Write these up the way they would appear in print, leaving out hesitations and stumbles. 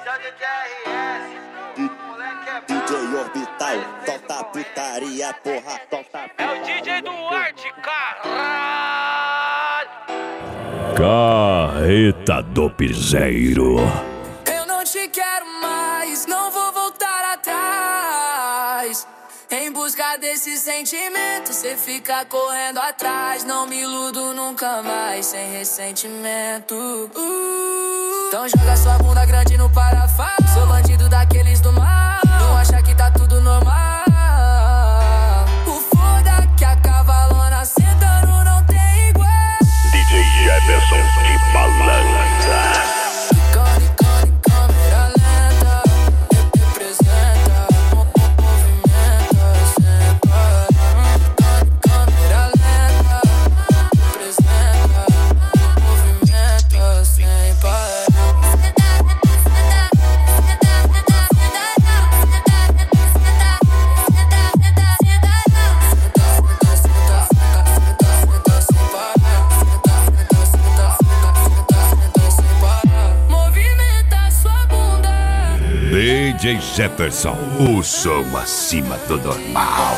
DJ Orbital, toca putaria, porra, toca putaria. É o DJ do Arte, caralho. Carreta do Piseiro. Eu não te quero mais, não vou voltar atrás. Em busca desse sentimento, cê fica correndo atrás. Não me iludo nunca mais, sem ressentimento. Então joga sua bunda grande no parafuso. Sou bandido daqueles do mal, não acha que tá tudo normal. O foda que a cavalona sentando não tem igual. DJ Jefferson de Balança. DJ Jefferson, o som acima do normal.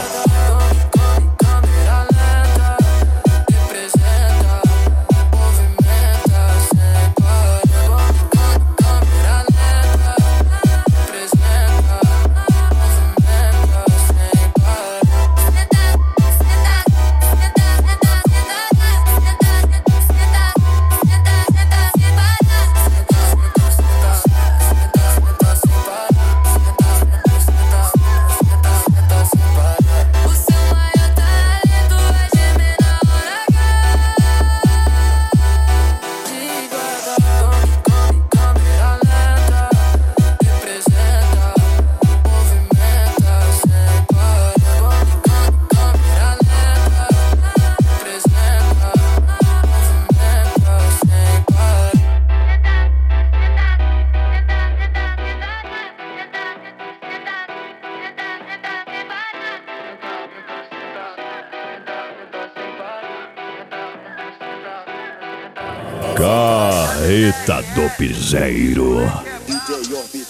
Carreta do Piseiro. DJ Orbital.